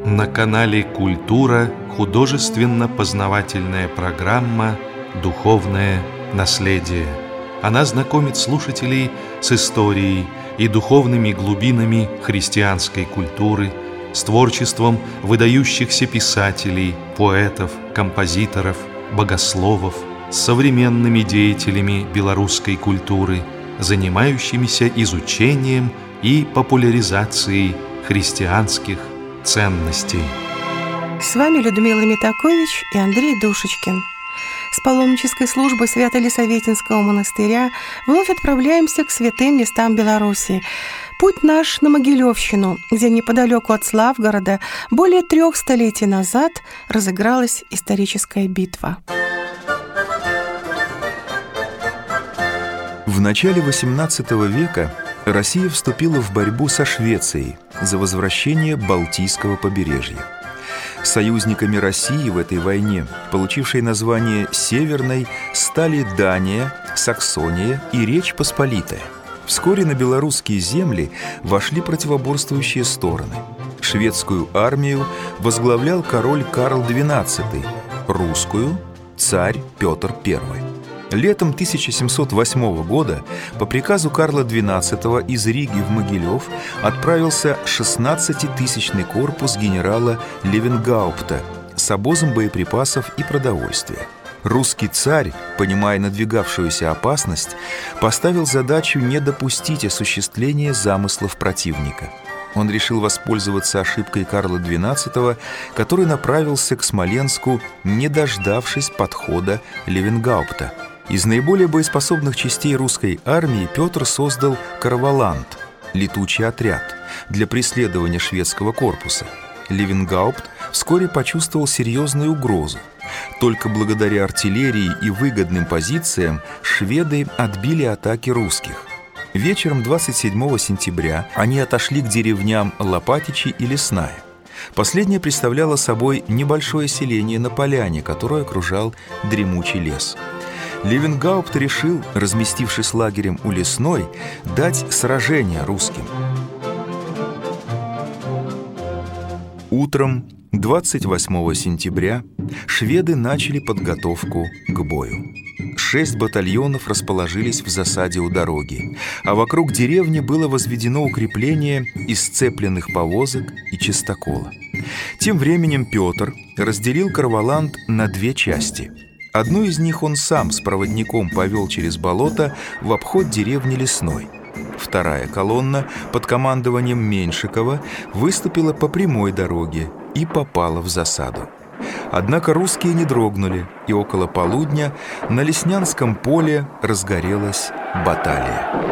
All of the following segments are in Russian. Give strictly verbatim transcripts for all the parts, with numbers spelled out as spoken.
На канале «Культура» художественно-познавательная программа «Духовное наследие». Она знакомит слушателей с историей и духовными глубинами христианской культуры, с творчеством выдающихся писателей, поэтов, композиторов, богословов, с современными деятелями белорусской культуры, занимающимися изучением и популяризацией христианских ценностей. С вами Людмила Митакович и Андрей Душечкин. С паломнической службы Свято-Елисаветинского монастыря вновь отправляемся к святым местам Беларуси. Путь наш на Могилевщину, где неподалеку от Славгорода более трех столетий назад разыгралась историческая битва. В начале восемнадцатого века Россия вступила в борьбу со Швецией за возвращение Балтийского побережья. Союзниками России в этой войне, получившей название Северной, стали Дания, Саксония и Речь Посполитая. Вскоре на белорусские земли вошли противоборствующие стороны. Шведскую армию возглавлял король Карл двенадцатый, русскую – царь Петр Первый. Летом тысяча семьсот восьмого года по приказу Карла двенадцатого из Риги в Могилев отправился шестнадцатитысячный корпус генерала Левенгаупта с обозом боеприпасов и продовольствия. Русский царь, понимая надвигавшуюся опасность, поставил задачу не допустить осуществления замыслов противника. Он решил воспользоваться ошибкой Карла двенадцатого, который направился к Смоленску, не дождавшись подхода Левенгаупта. Из наиболее боеспособных частей русской армии Петр создал Карвалант – летучий отряд для преследования шведского корпуса. Левенгаупт вскоре почувствовал серьезную угрозу. Только благодаря артиллерии и выгодным позициям шведы отбили атаки русских. Вечером двадцать седьмого сентября они отошли к деревням Лопатичи и Лесная. Последняя представляла собой небольшое селение на поляне, которое окружал дремучий лес. Левенгаупт решил, разместившись лагерем у Лесной, дать сражение русским. Утром двадцать восьмого сентября шведы начали подготовку к бою. Шесть батальонов расположились в засаде у дороги, а вокруг деревни было возведено укрепление из сцепленных повозок и чистокола. Тем временем Петр разделил Карвалант на две части. Одну из них он сам с проводником повел через болото в обход деревни Лесной. Вторая колонна под командованием Меньшикова выступила по прямой дороге и попала в засаду. Однако русские не дрогнули, и около полудня на Леснянском поле разгорелась баталия.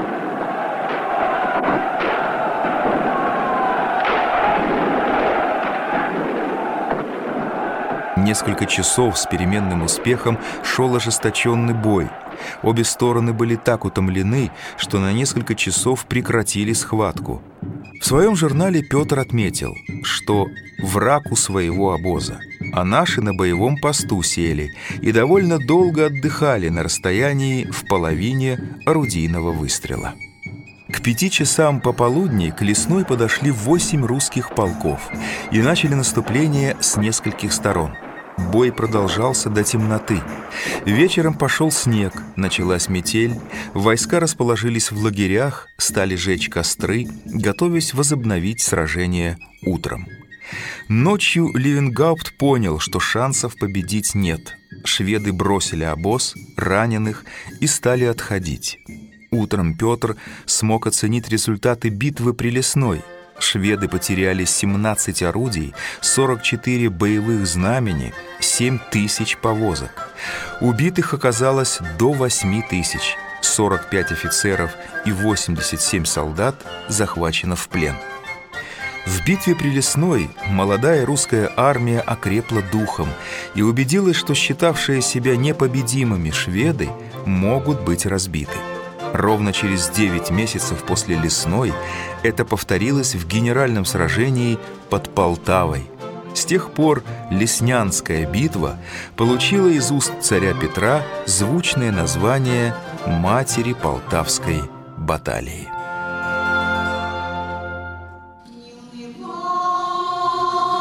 Несколько часов с переменным успехом шел ожесточенный бой. Обе стороны были так утомлены, что на несколько часов прекратили схватку. В своем журнале Петр отметил, что враг у своего обоза, а наши на боевом посту сели и довольно долго отдыхали на расстоянии в половине орудийного выстрела. К пяти часам пополудни к Лесной подошли восемь русских полков и начали наступление с нескольких сторон. Бой продолжался до темноты. Вечером пошел снег, началась метель, войска расположились в лагерях, стали жечь костры, готовясь возобновить сражение утром. Ночью Левенгаупт понял, что шансов победить нет. Шведы бросили обоз, раненых и стали отходить. Утром Петр смог оценить результаты битвы при Лесной. Шведы потеряли семнадцать орудий, сорок четыре боевых знамени, семь тысяч повозок. Убитых оказалось до восьми тысяч, сорок пять офицеров и восемьдесят семь солдат захвачено в плен. В битве при Лесной молодая русская армия окрепла духом и убедилась, что считавшие себя непобедимыми шведы могут быть разбиты. Ровно через девять месяцев после Лесной это повторилось в генеральном сражении под Полтавой. С тех пор Леснянская битва получила из уст царя Петра звучное название «Матери Полтавской баталии».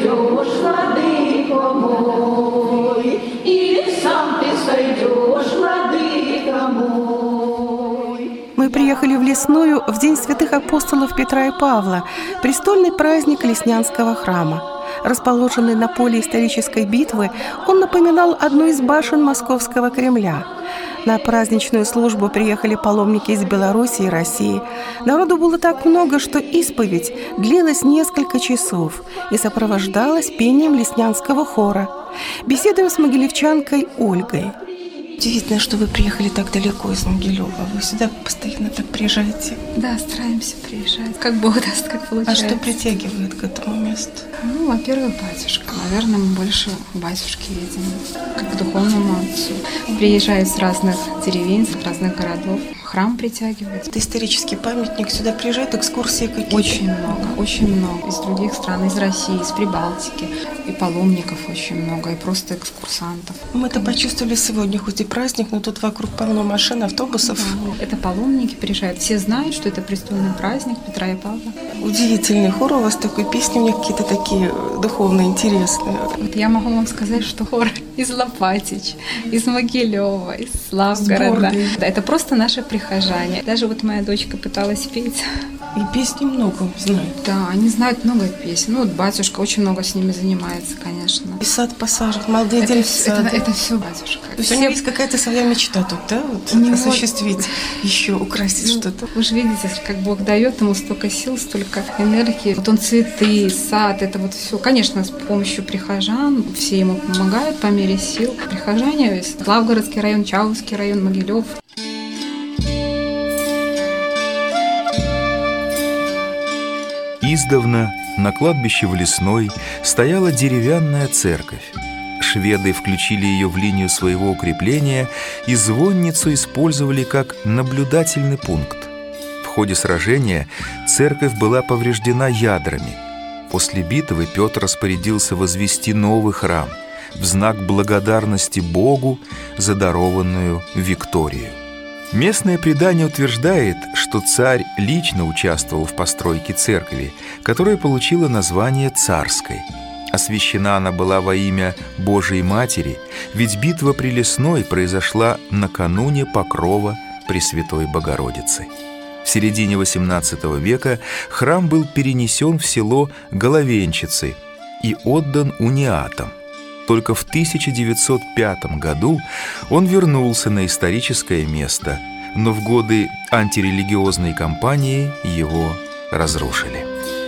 сойдешь, владыко мой, или сам ты сойдешь, владыко мой. Мы приехали в Лесную в день святых апостолов Петра и Павла, престольный праздник Леснянского храма. Расположенный на поле исторической битвы, он напоминал одну из башен Московского Кремля. На праздничную службу приехали паломники из Беларуси и России. Народу было так много, что исповедь длилась несколько часов и сопровождалась пением леснянского хора. Беседуем с могилевчанкой Ольгой. Удивительно, что вы приехали так далеко из Могилева. Вы сюда постоянно так приезжаете? Да, стараемся приезжать. Как Бог даст, как получается. А что притягивает к этому месту? Ну, во-первых, батюшка. Наверное, мы больше батюшки видим, как к духовному отцу. Приезжают с разных деревень, с разных городов. Храм притягивает. Это исторический памятник. Сюда приезжают экскурсии какие-то? Очень много, очень много. Из других стран, из России, из Прибалтики. И паломников очень много, и просто экскурсантов. Мы это почувствовали сегодня, хоть и праздник, но тут вокруг полно машин, автобусов. Да, это паломники приезжают. Все знают, что это престольный праздник Петра и Павла. Удивительный хор у вас такой, песни у них какие-то такие духовные, интересные. Вот я могу вам сказать, что хор из Лопатич, из Могилева, из Славгорода. Да, это просто наши прихожане. Даже вот моя дочка пыталась петь. И песни много знают. Да, они знают много песен. Ну, вот батюшка очень много с ними занимается, конечно. И сад посажен, молодые это, дельцы. Это, это все батюшка. То есть все... у него есть какая-то своя мечта тут, да? Вот, него... осуществить, еще украсить ну, что-то. Вы же видите, как Бог дает ему столько сил, столько энергии. Вот он цветы, сад, это вот все. Конечно, с помощью прихожан все ему помогают по мере сил. Прихожане, Славгородский район, Чаусский район, Могилев. Издавна на кладбище в Лесной стояла деревянная церковь. Шведы включили ее в линию своего укрепления и звонницу использовали как наблюдательный пункт. В ходе сражения церковь была повреждена ядрами. После битвы Петр распорядился возвести новый храм в знак благодарности Богу за дарованную Викторию. Местное предание утверждает, что царь лично участвовал в постройке церкви, которая получила название Царской. Освящена она была во имя Божией Матери, ведь битва при Лесной произошла накануне покрова Пресвятой Богородицы. В середине восемнадцатого века храм был перенесен в село Головенчицы и отдан униатам. Только в тысяча девятьсот пятом году он вернулся на историческое место, но в годы антирелигиозной кампании его разрушили.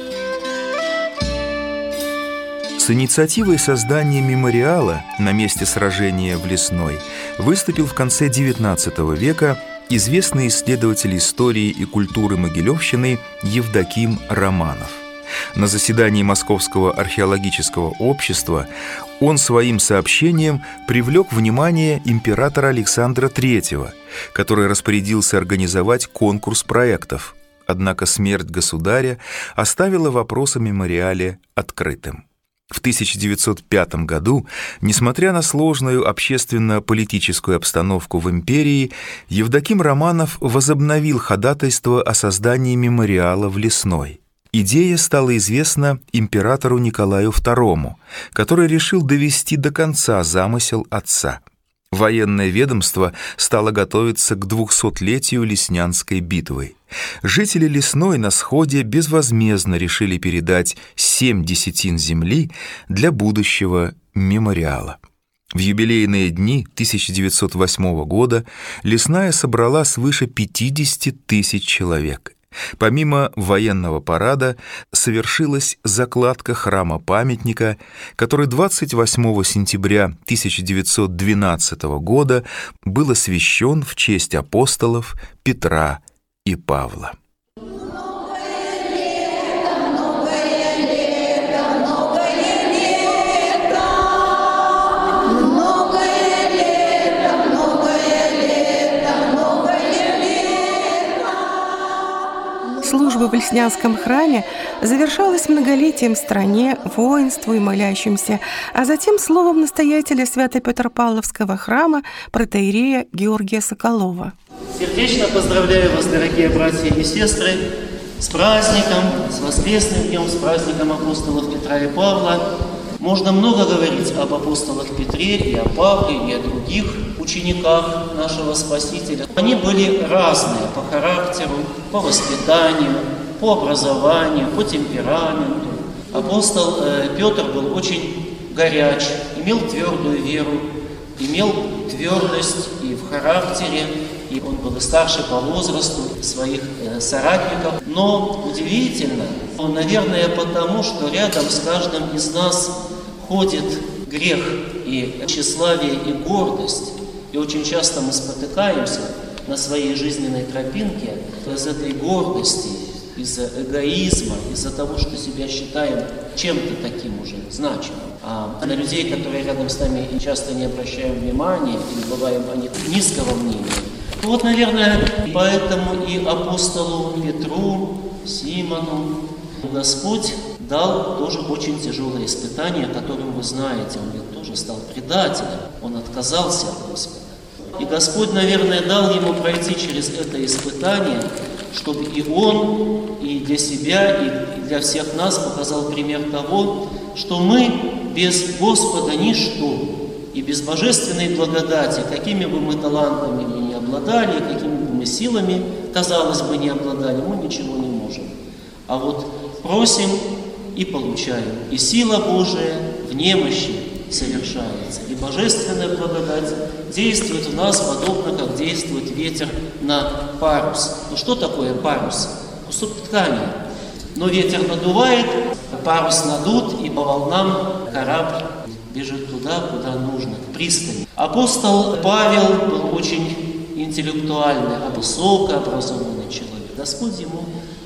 С инициативой создания мемориала на месте сражения в Лесной выступил в конце девятнадцатого века известный исследователь истории и культуры Могилевщины Евдоким Романов. На заседании Московского археологического общества он своим сообщением привлек внимание императора Александра Третьего, который распорядился организовать конкурс проектов. Однако смерть государя оставила вопрос о мемориале открытым. В тысяча девятьсот пятом году, несмотря на сложную общественно-политическую обстановку в империи, Евдоким Романов возобновил ходатайство о создании мемориала в Лесной. Идея стала известна императору Николаю второму, который решил довести до конца замысел отца. Военное ведомство стало готовиться к двухсотлетию Леснянской битвы. Жители Лесной на сходе безвозмездно решили передать семь десятин земли для будущего мемориала. В юбилейные дни тысяча девятьсот восьмого года Лесная собрала свыше пятидесяти тысяч человек. Помимо военного парада совершилась закладка храма-памятника, который двадцать восьмого сентября тысяча девятьсот двенадцатого года был освящен в честь апостолов Петра и Павла. Служба в Леснянском храме завершалась многолетием в стране, воинству и молящимся, а затем словом настоятеля Свято-Петропавловского храма протоиерея Георгия Соколова. Сердечно поздравляю вас, дорогие братья и сестры, С праздником, с воскресным днем, с праздником апостолов Петра и Павла. Можно много говорить об апостолах Петре и о Павле, и о других учениках нашего Спасителя. Они были разные по характеру, по воспитанию, по образованию, по темпераменту. Апостол э, Петр был очень горяч, имел твердую веру, имел твердость и в характере, и он был и старше по возрасту своих э, соратников. Но удивительно, наверное, потому что рядом с каждым из нас ходит грех и тщеславие, и гордость. И очень часто мы спотыкаемся на своей жизненной тропинке из этой гордости, из-за эгоизма, из-за того, что себя считаем чем-то таким уже значимым. А на людей, которые рядом с нами, часто не обращаем внимания или бываем о них низкого мнения. Ну вот, наверное, поэтому и апостолу Петру, Симону Господь дал тоже очень тяжелое испытание, которым вы знаете. Он ведь тоже стал предателем, он отказался от Господа. И Господь, наверное, дал ему пройти через это испытание, чтобы и он, и для себя, и для всех нас показал пример того, что мы без Господа ничто, и без божественной благодати, какими бы мы талантами ни обладали, какими бы мы силами, казалось бы, не обладали, мы ничего не можем. А вот просим и получаем. И сила Божия в немощи совершается. И божественная благодать действует в нас подобно, как действует ветер на парус. Ну что такое парус? Кусок ткани. Но ветер надувает, парус надут, и по волнам корабль бежит туда, куда нужно, к пристани. Апостол Павел был очень интеллектуальный, высокообразованный человек. Господь ему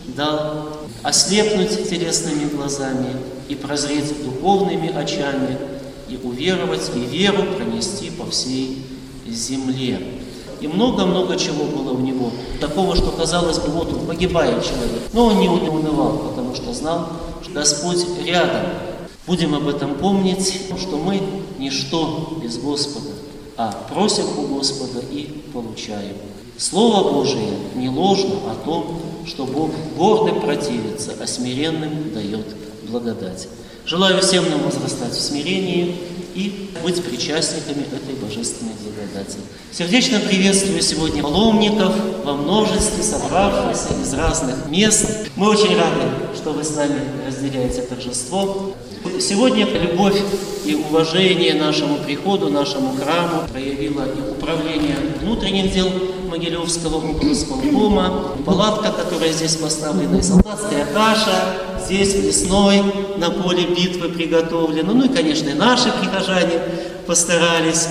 дал ослепнуть телесными глазами и прозреть духовными очами, и уверовать, и веру пронести по всей земле. И много-много чего было у него, такого, что казалось бы, вот он погибает человек. Но он не унывал, потому что знал, что Господь рядом. Будем об этом помнить, что мы ничто без Господа, а просим у Господа и получаем. Слово Божие не ложно о том, что Бог гордым противится, а смиренным дает благодать. Желаю всем нам возрастать в смирении и быть причастниками этой божественной благодати. Сердечно приветствую сегодня паломников во множестве, собравшихся из разных мест. Мы очень рады, что вы с нами разделяете торжество. Сегодня любовь и уважение нашему приходу, нашему храму проявило и управление внутренних дел Могилевского облсполкома, палатка, которая здесь поставлена, и солдатская каша здесь, в Лесной, на поле битвы приготовлена. Ну и, конечно, и наши прихожане постарались.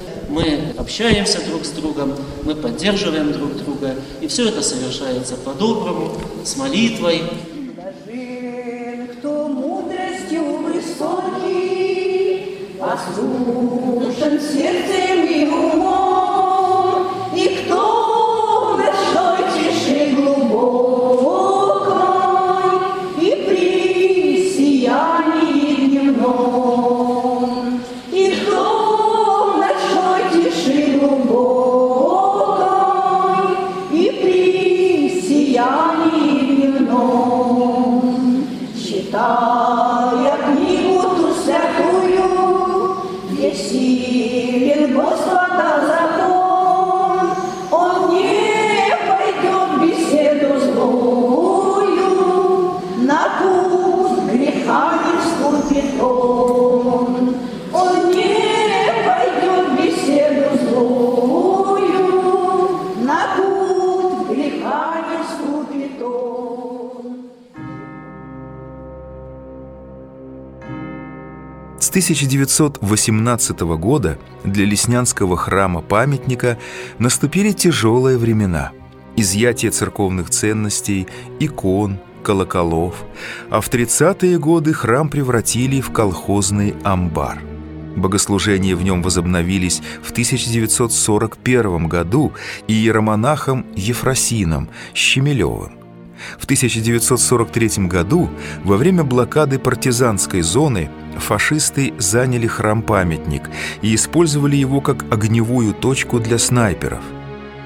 Мы общаемся друг с другом, мы поддерживаем друг друга, и все это совершается по-доброму, с молитвой. Послушен сердцем и умом, и кто в ночной тиши глубокой, и при сиянии дневном, и кто в ночной тиши глубокой, и при сиянии дневном, читая книгу ту святую, силен Господа закон, он не пойдет в беседу злую, на путь греха не вступит он. Он не пойдет в беседу злую, на путь греха не вступит он. С тысяча девятьсот восемнадцатого года для Леснянского храма-памятника наступили тяжелые времена. Изъятие церковных ценностей, икон, колоколов. А в тридцатые годы храм превратили в колхозный амбар. Богослужения в нем возобновились в тысяча девятьсот сорок первом году иеромонахом Ефросином Щемелевым. В тысяча девятьсот сорок третьем году, во время блокады партизанской зоны, фашисты заняли храм-памятник и использовали его как огневую точку для снайперов.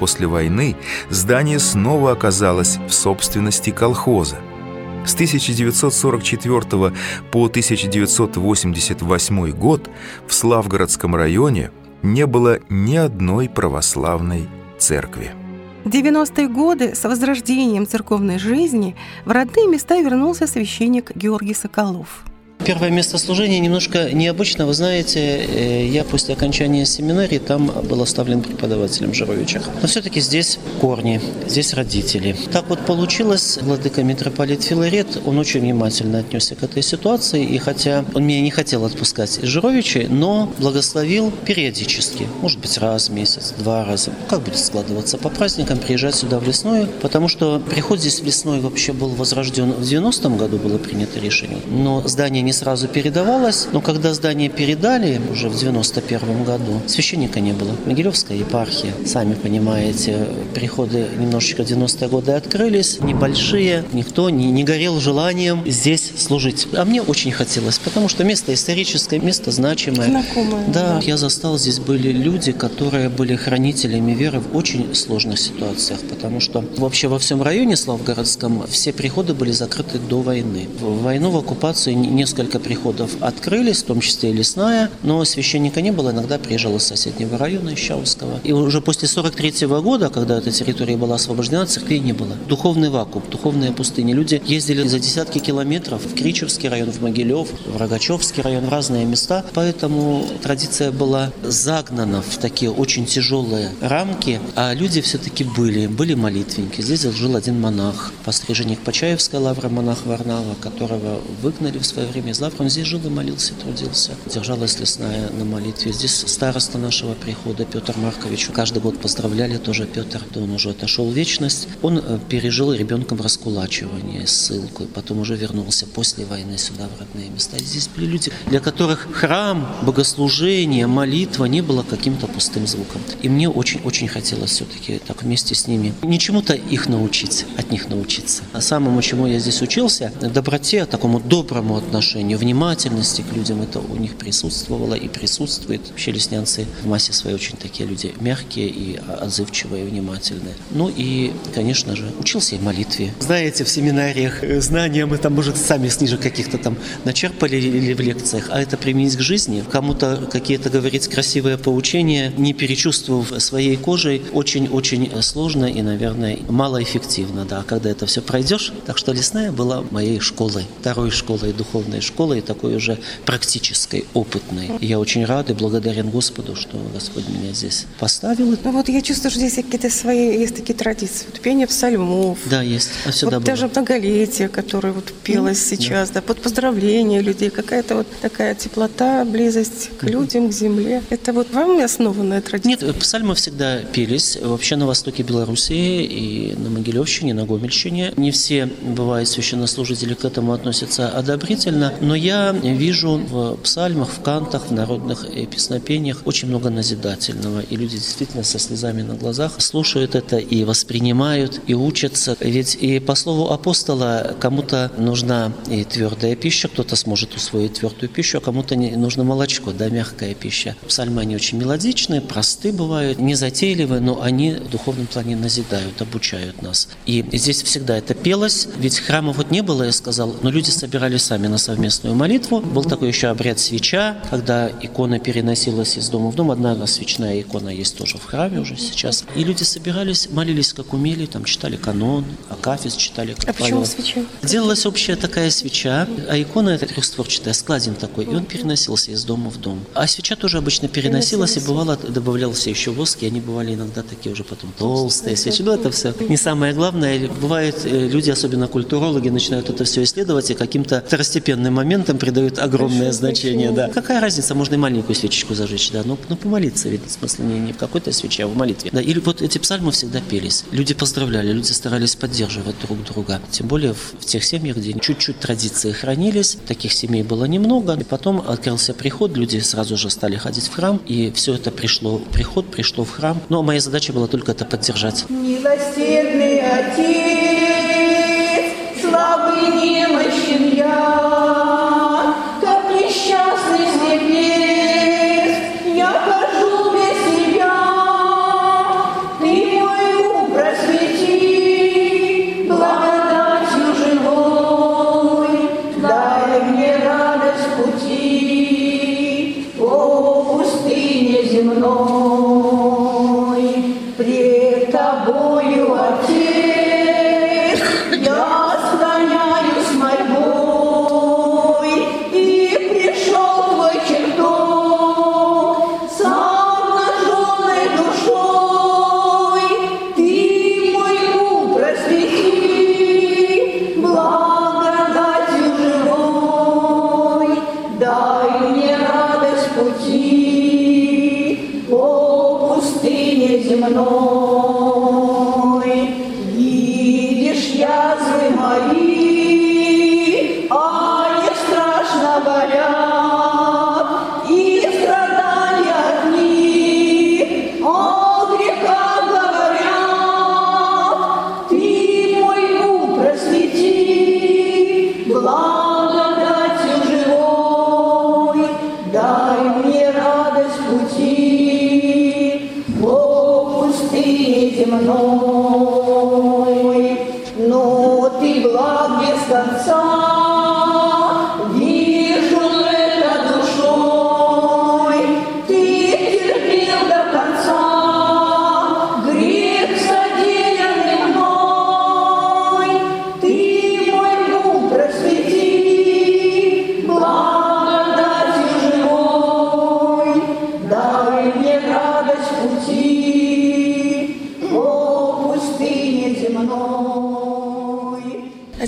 после войны здание снова оказалось в собственности колхоза. С тысяча девятьсот сорок четвёртого по тысяча девятьсот восемьдесят восьмой год в Славгородском районе не было ни одной православной церкви. В девяностые годы с возрождением церковной жизни в родные места вернулся священник Георгий Соколов. Первое место служения немножко необычно. Вы знаете, я после окончания семинарии там был оставлен преподавателем в Жировичах. Но все-таки здесь корни, здесь родители. Так вот получилось, владыка митрополит Филарет, он очень внимательно отнесся к этой ситуации. И хотя он меня не хотел отпускать из Жировичей, но благословил периодически. Может быть, раз в месяц, два раза. Как будет складываться по праздникам, приезжать сюда в Лесное. Потому что приход здесь в Лесное вообще был возрожден в девяностом году, было принято решение. Но здание не сразу передавалось, но когда здание передали уже в девяносто первом году, священника не было. Могилевская епархия, сами понимаете, приходы немножечко в девяностые годы открылись, небольшие, никто не, не горел желанием здесь служить. А мне очень хотелось, потому что место историческое, место значимое. Знакомое. Да, я застал, здесь были люди, которые были хранителями веры в очень сложных ситуациях, потому что вообще во всем районе Славгородском все приходы были закрыты до войны. В войну, в оккупацию несколько Несколько приходов открылись, в том числе и Лесная, но священника не было, иногда приезжал из соседнего района, из Чауского. И уже после сорок третьего года, когда эта территория была освобождена, церквей не было. Духовный вакуум, духовная пустыня. Люди ездили за десятки километров в Кричевский район, в Могилев, в Рогачевский район, в разные места. Поэтому традиция была загнана в такие очень тяжелые рамки, а люди все-таки были, были молитвенники. Здесь жил один монах, постриженник Почаевской лавры, монах Варнава, которого выгнали в свое время из лавры. Он здесь жил и молился, трудился. Держалась Лесная на молитве. Здесь староста нашего прихода Петр Маркович. Каждый год поздравляли тоже Петр. Он уже отошел в вечность. Он пережил ребенком раскулачивание, ссылку. Потом уже вернулся после войны сюда, в родные места. И здесь были люди, для которых храм, богослужение, молитва не было каким-то пустым звуком. И мне очень-очень хотелось все-таки так вместе с ними не чему-то их научить, от них научиться. А самому, чему я здесь учился, доброте, такому доброму отношению, внимательности к людям, это у них присутствовало и присутствует. Вообще леснянцы в массе своей очень такие люди мягкие и отзывчивые, и внимательные. Ну и, конечно же, учился и молитве. Знаете, в семинариях знания мы там, может, сами снизу каких-то там начерпали или в лекциях, а это применить к жизни. Кому-то какие-то говорить красивые поучения, не перечувствовав своей кожей, очень-очень сложно и, наверное, малоэффективно. Да. Когда это все пройдешь, так что Лесная была моей школой, второй школой духовной школы и такой уже практической, опытной. И я очень рад и благодарен Господу, что Господь меня здесь поставил. Ну вот я чувствую, что здесь какие-то свои есть такие традиции. Вот пение псалмов. Да, есть. А всегда вот было. Даже многолетие, которое вот пелось mm, сейчас, да. да, под поздравления людей, какая-то вот такая теплота, близость к mm-hmm. людям, к земле. Это вот вам основанная традиция? Нет, псальмы всегда пелись. Вообще на востоке Белоруссии и на Могилевщине, на Гомельщине. Не все, бывают, священнослужители к этому относятся одобрительно. Но я вижу в псальмах, в кантах, в народных песнопениях очень много назидательного. И люди действительно со слезами на глазах слушают это и воспринимают, и учатся. Ведь и по слову апостола кому-то нужна и твердая пища, кто-то сможет усвоить твердую пищу, а кому-то не нужно молочко, да, мягкая пища. Псальмы, они очень мелодичные, просты бывают, незатейливые, но они в духовном плане назидают, обучают нас. И здесь всегда это пелось, ведь храма вот не было, я сказал, но люди собирались сами на совместную молитву. Был такой еще обряд свеча, когда икона переносилась из дома в дом. Одна свечная икона есть тоже в храме уже сейчас. И люди собирались, молились как умели, там читали канон, акафист читали. Как а почему свеча? Делалась общая такая свеча, а икона это трехстворчатая, складин такой, и он переносился из дома в дом. А свеча тоже обычно переносилась, и бывало, добавлялся еще воск, и они бывали иногда такие уже потом толстые свечи. Ну, это все не самое главное. Бывает, люди, особенно культурологи, начинают это все исследовать, и каким-то второстепенным моментом придают огромное Хорошо, значение. Да. Какая разница, можно и маленькую свечечку зажечь, да, но, но помолиться, ведь в смысле не, не в какой-то свече, а в молитве. Да. Или вот эти псальмы всегда пелись. Люди поздравляли, люди старались поддерживать друг друга. Тем более в, в тех семьях, где чуть-чуть традиции хранились, таких семей было немного. И потом открылся приход, люди сразу же стали ходить в храм, и все это пришло, приход пришло в храм. Но моя задача была только это поддержать. Милосердный Отец, слабый немощен я, как несчастный слепец, я хожу без тебя, ты мой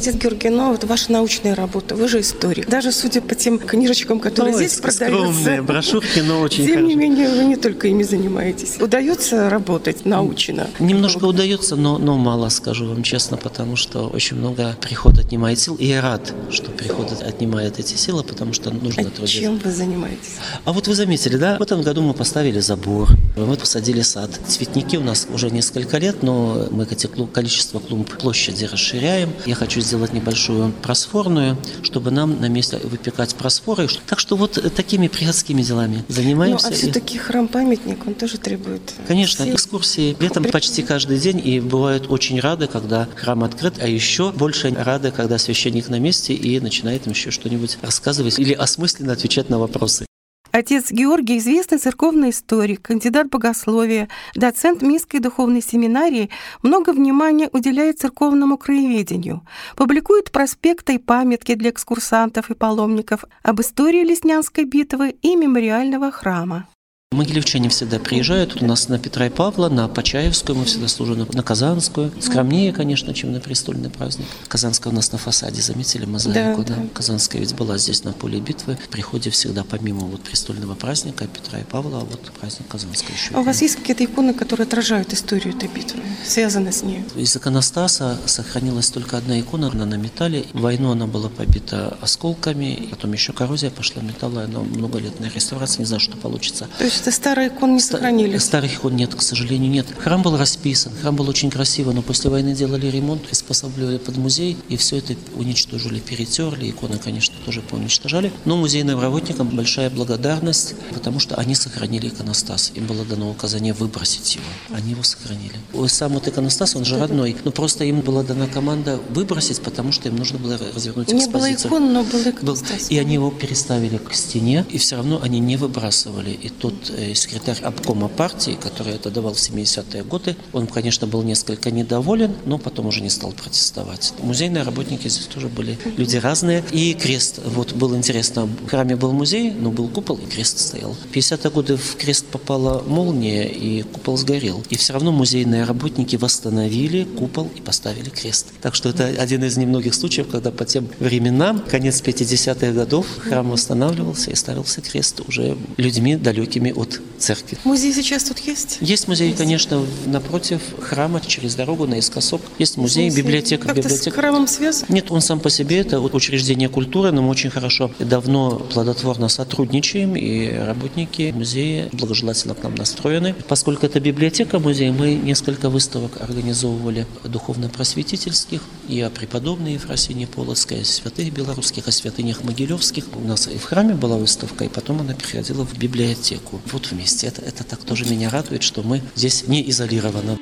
отец Георгий, но вот ваша научная работа, вы же историк. Даже судя по тем книжечкам, которые Ой, здесь продаются. Скромные брошюрки, но очень Тем хорошо. не менее, вы не только ими занимаетесь. Удается работать научно? Немножко удается, но, но мало, скажу вам честно, потому что очень много приход отнимает сил. И я рад, что приход отнимает эти силы, потому что нужно А трудиться. чем вы занимаетесь? А вот вы заметили, да? В этом году мы поставили забор, мы посадили сад. Цветники у нас уже несколько лет, но мы эти клуб, количество клумб площади расширяем. Я хочу сделать небольшую просфорную, чтобы нам на месте выпекать просфоры. Так что вот такими приходскими делами занимаемся. Ну, а все-таки храм-памятник, он тоже требует... Конечно, сил. экскурсии летом почти каждый день, и бывают очень рады, когда храм открыт, а еще больше рады, когда священник на месте и начинает им еще что-нибудь рассказывать или осмысленно отвечать на вопросы. Отец Георгий – известный церковный историк, кандидат богословия, доцент Минской духовной семинарии, много внимания уделяет церковному краеведению, публикует проспекты и памятки для экскурсантов и паломников об истории Леснянской битвы и мемориального храма. Могилевчане всегда приезжают. У нас на Петра и Павла, на Почаевскую мы всегда служим, на Казанскую. Скромнее, конечно, чем на престольный праздник. Казанская у нас на фасаде, заметили мозаику? Да, да. Казанская ведь была здесь на поле битвы. В приходе всегда помимо вот престольного праздника Петра и Павла, а вот праздник Казанской еще. А у вас есть какие-то иконы, которые отражают историю этой битвы, связаны с ней? Из иконостаса сохранилась только одна икона, она на металле. В войну она была побита осколками, потом еще коррозия пошла металла, она много лет на реставрации, не знаю, что получится. То есть это старые иконы не сохранились? Старых икон нет, к сожалению, нет. Храм был расписан, храм был очень красивый, но после войны делали ремонт, приспосабливали под музей, и все это уничтожили, перетерли. Иконы, конечно, тоже поуничтожали. Но музейным работникам большая благодарность, потому что они сохранили иконостас. Им было дано указание выбросить его. Они его сохранили. Сам вот иконостас, он же родной, но просто им была дана команда выбросить, потому что им нужно было развернуть не экспозицию. Не было икон, но был иконостас. И они его переставили к стене, и все равно они не выбрасывали. И тот секретарь обкома партии, который это давал в семидесятые годы, он, конечно, был несколько недоволен, но потом уже не стал протестовать. Музейные работники здесь тоже были люди разные. И крест, вот было интересно, в храме был музей, но был купол, и крест стоял. В пятидесятые годы в крест попала молния, и купол сгорел. И все равно музейные работники восстановили купол и поставили крест. Так что это один из немногих случаев, когда по тем временам, конец пятидесятых годов, храм восстанавливался и ставился крест уже людьми, далекими от церкви. Музей сейчас тут есть? Есть музей, есть. Конечно, напротив храма, через дорогу, наискосок. Есть музей, музей. библиотека. Как-то библиотека. с храмом связан? Нет, он сам по себе, это учреждение культуры, но мы очень хорошо, давно плодотворно сотрудничаем, и работники музея благожелательно к нам настроены. Поскольку это библиотека музея, мы несколько выставок организовывали духовно-просветительских, и о преподобной Ефросинии Полоцкой, о святых белорусских, о святынях могилевских. У нас и в храме была выставка, и потом она переходила в библиотеку. Вот вместе. Это, это так тоже меня радует, что мы здесь не изолированы.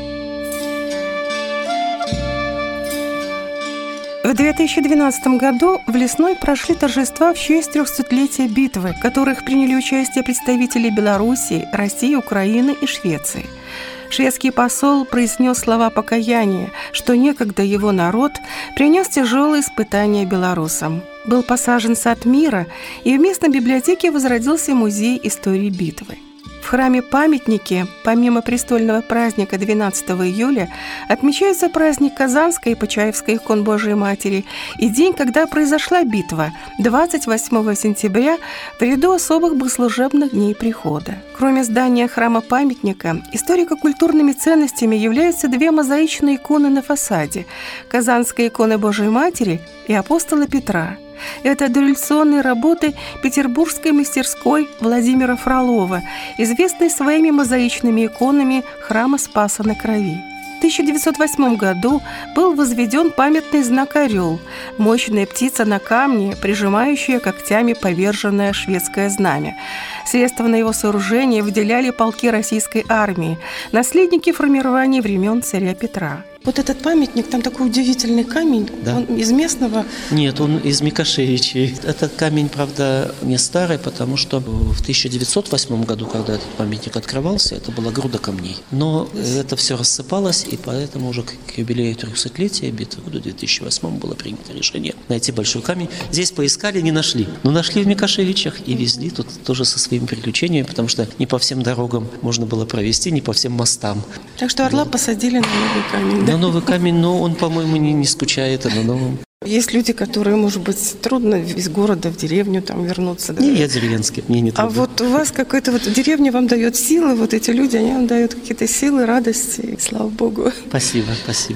В две тысячи двенадцатом году в Лесной прошли торжества в честь трехсотлетия битвы, в которых приняли участие представители Белоруссии, России, Украины и Швеции. Шведский посол произнес слова покаяния, что некогда его народ принес тяжелые испытания белорусам. Был посажен сад мира, и в местной библиотеке возродился музей истории битвы. В храме-памятнике, помимо престольного праздника двенадцатого июля, отмечается праздник Казанской и Почаевской икон Божией Матери и день, когда произошла битва, двадцать восьмого сентября, в ряду особых богослужебных дней прихода. Кроме здания храма-памятника, историко-культурными ценностями являются две мозаичные иконы на фасаде – Казанская икона Божией Матери и апостола Петра. Это дореволюционные работы петербургской мастерской Владимира Фролова, известной своими мозаичными иконами храма Спаса на Крови. В тысяча девятьсот восьмом году был возведен памятный знак «Орел» – мощная птица на камне, прижимающая когтями поверженное шведское знамя. Средства на его сооружение выделяли полки российской армии, наследники формирования времен царя Петра. Вот этот памятник, там такой удивительный камень, да. Он из местного? Нет, он из Микошевичей. Этот камень, правда, не старый, потому что в тысяча девятьсот восьмом году, когда этот памятник открывался, это была груда камней. Но это все рассыпалось, и поэтому уже к юбилею трехсотлетия битвы в году две тысячи восьмом было принято решение найти большой камень. Здесь поискали, не нашли. Но нашли в Микошевичах и везли тут тоже со своими приключениями, потому что не по всем дорогам можно было провести, не по всем мостам. Так что орла посадили на новый камень, да? На новый камень, но он, по-моему, не, не скучает на новом. Есть люди, которые, может быть, трудно из города в деревню там вернуться. Да? Не, я деревенский, мне не трудно. А вот у вас какой-то вот деревня вам дает силы, вот эти люди, они вам дают какие-то силы, радости, и слава Богу. Спасибо, спасибо.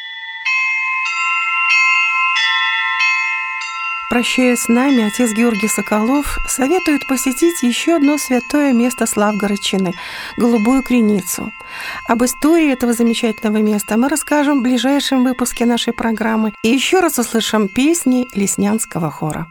Прощаясь с нами, отец Георгий Соколов советует посетить еще одно святое место Славгородчины – Голубую Креницу. Об истории этого замечательного места мы расскажем в ближайшем выпуске нашей программы и еще раз услышим песни Леснянского хора.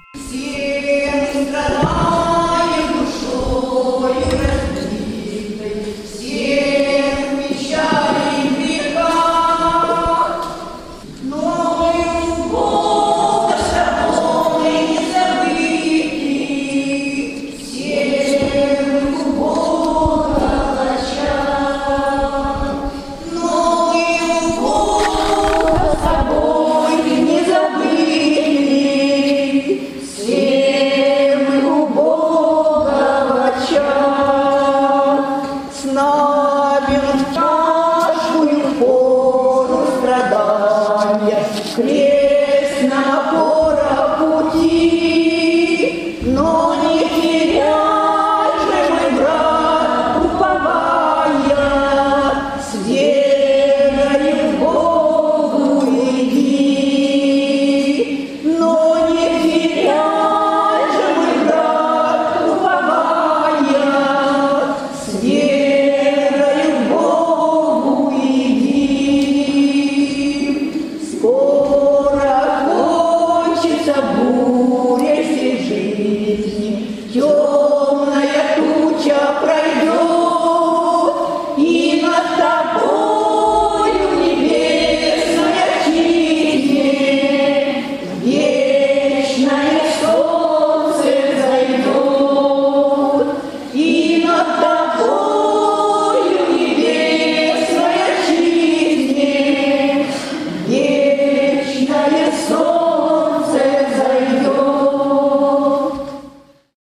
Буря всей жизни,